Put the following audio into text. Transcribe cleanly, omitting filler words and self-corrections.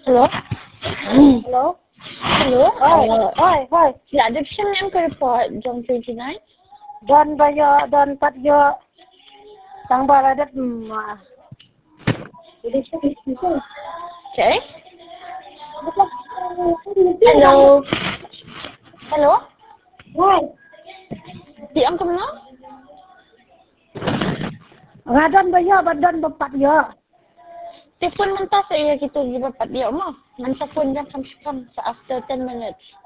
Hello? Hello? Hello? Oi, oi. Yeah, the name ko report, John 29. Don bayo, don patyo. Tang baradat Okay. Hello? Hello? Oi. Di ang kumno? Ngadon bayo, badon bapatyo. Tipon man ta sa iya gitu gibapat di mo. Man sa phone jam sa after 10 minutes.